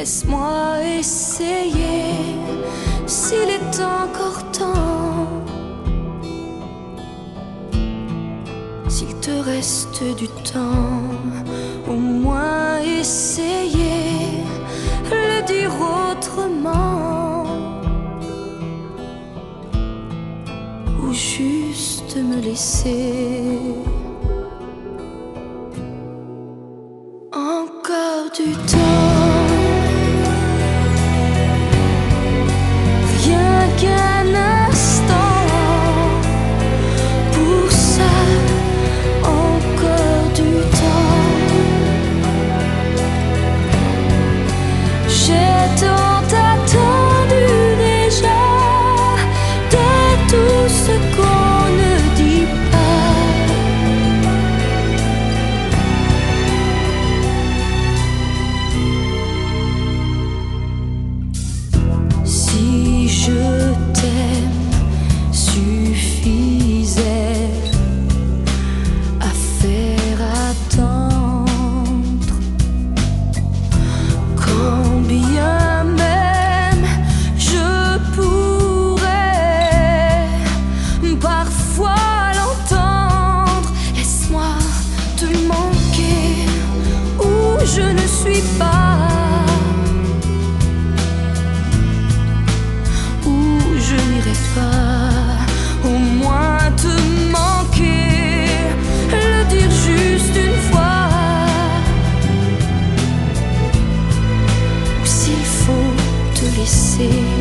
Laisse-moi essayer, s'il est encore temps, s'il te reste du temps, au moins essayer le dire autrement, ou juste me laisser encore du temps. Je ne suis pas où je n'irai pas, au moins te manquer, le dire juste une fois, ou s'il faut te laisser